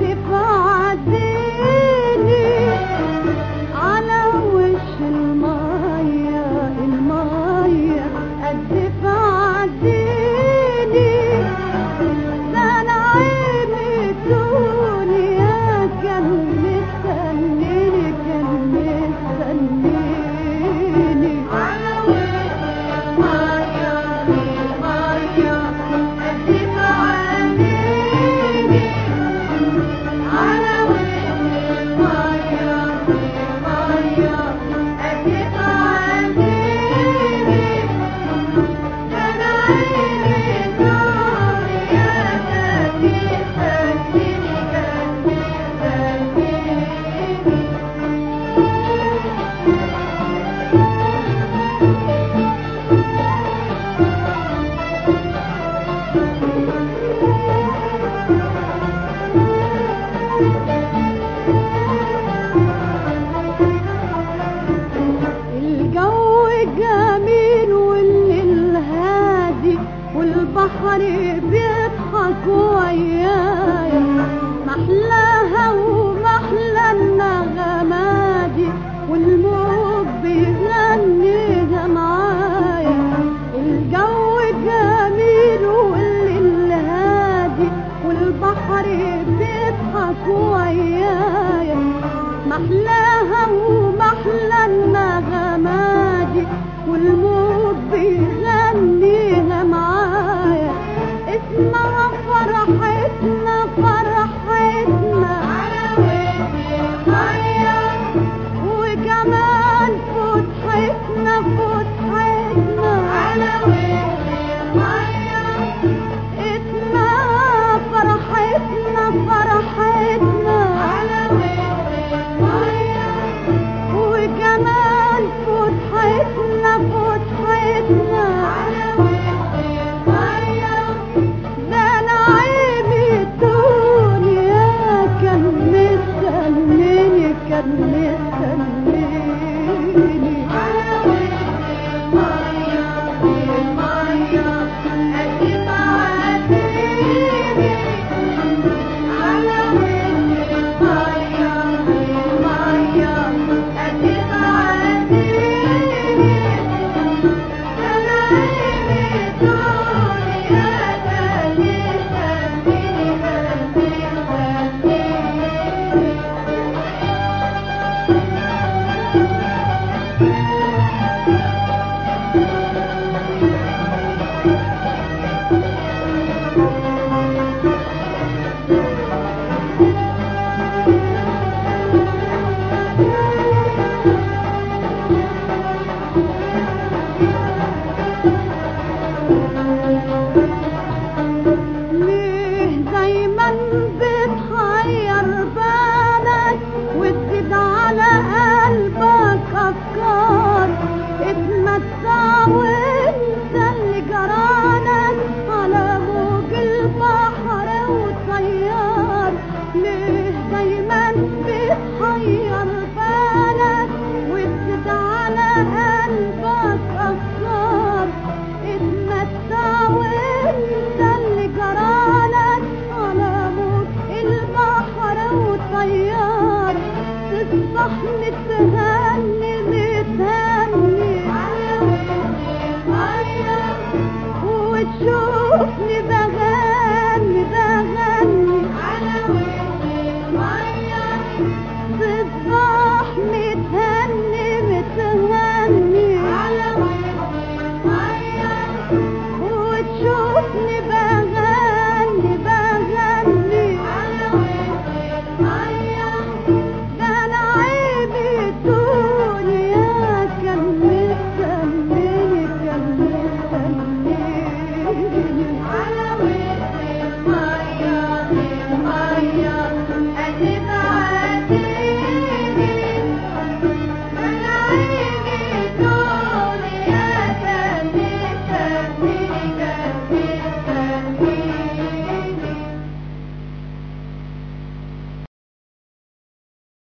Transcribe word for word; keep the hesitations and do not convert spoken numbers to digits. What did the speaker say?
البحر بيضحك ويايا، محلاها ومحلى النغمادي والموج بيغنيها معايا. الجو جميل والليل هادي والبحر بيضحك ويايا، محلاها ومحلى النغمادي والموج بيغنيها معايا. اسمها فرحتنا فرحتنا على وش المية، وكمان فتحتنا فتحتنا على وش المية. اسمها فرحتنا فرحتنا على وش المية، وكمان فتحتنا فتحتنا على وش المية. ده نعيم الدنيا كان مستنيني كان مستنيني على وش المية المية قد تعديني على وش المية المية قد تعديني. ده نعيم الدنيا كان مستنيني كان مستنيني. ليه دايما بتحير بالك وتزيد على قلبك افكار؟ اتمتع وانت اللي جرالك على موج البحر وطيار. ليه دايما بتحير بالك وتزيد على قلبك افكار؟ اتمتع وانت اللي جرالك على موج البحر وطيار. تصبح نتهان